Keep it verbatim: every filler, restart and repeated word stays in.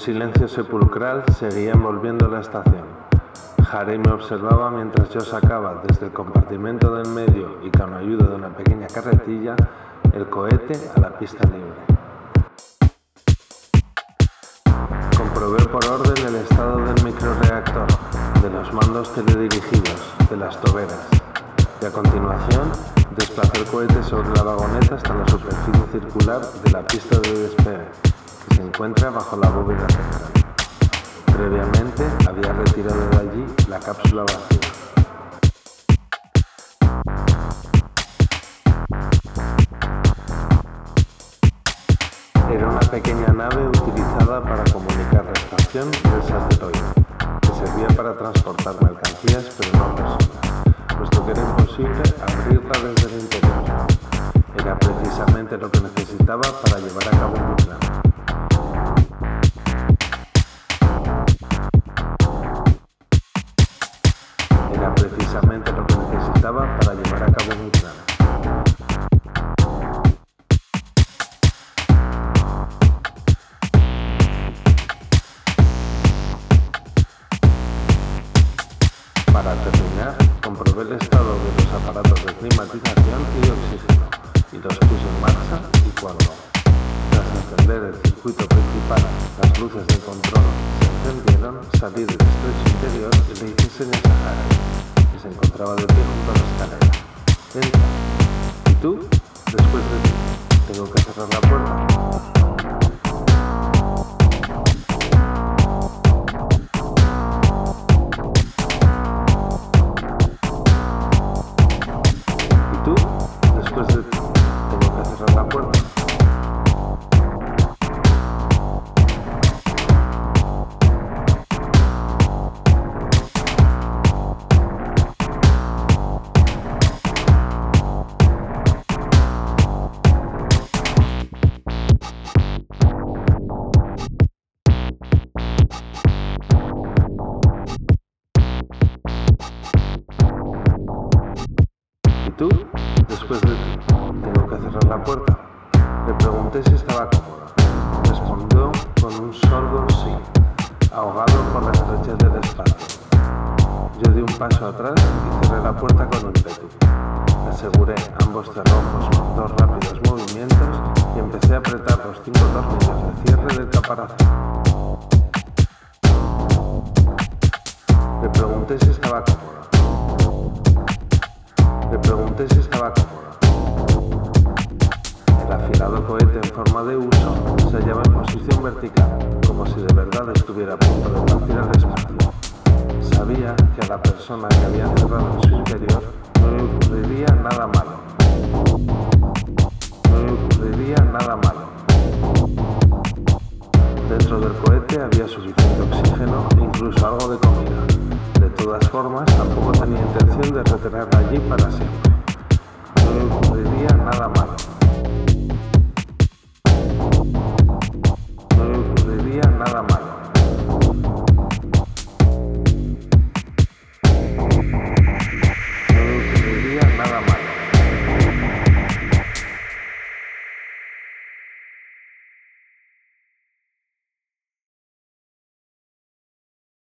silencio sepulcral seguía envolviendo la estación. Harry me observaba mientras yo sacaba desde el compartimento del medio y con ayuda de una pequeña carretilla el cohete a la pista libre. Comprobé por orden el estado del microreactor, de los mandos teledirigidos, de las toberas, y a continuación desplacé el cohete sobre la vagoneta hasta la superficie circular de la pista de despegue, que se encuentra bajo la bóveda central. Previamente había retirado de allí la cápsula vacía. Era una pequeña nave utilizada para comunicar la estación del satélite, que servía para transportar mercancías pero no personas, puesto que era imposible abrirla desde el interior. Era precisamente lo que necesitaba para llevar a cabo mi plan. Era precisamente lo que necesitaba para llevar a cabo mi plan. Para terminar, comprobé el estado de los aparatos de climatización y de oxígeno, y los puse en marcha y cuando, tras encender el circuito principal, las luces de control se encendieron, salí del estrecho interior y le hice señas a Harry, que se encontraba de pie junto a la escalera. Entra. ¿Y tú? Después de ti, ¿tengo que cerrar la puerta? Después de ti, tengo que cerrar la puerta. ¿Y tú? Después de ti, ¿tengo que cerrar la puerta? Le pregunté si estaba cómoda. Respondió con un sordo sí, ahogado por la estrechez del espacio. Yo di un paso atrás y cerré la puerta con ímpetu. Aseguré ambos cerrojos con dos rápidos movimientos y empecé a apretar los cinco tornillos de cierre del caparazón. Le pregunté si estaba cómoda. Le pregunté si estaba cómoda. El afilado cohete en forma de uso se hallaba en posición vertical, como si de verdad estuviera a punto de partir al espacio. Sabía que a la persona que había encerrado en su interior no le ocurriría nada malo. No le ocurriría nada malo. Dentro del cohete había suficiente oxígeno e incluso algo de comida. De todas formas, tampoco tenía intención de retenerla allí para siempre. No le ocurriría nada malo. No le ocurriría nada malo.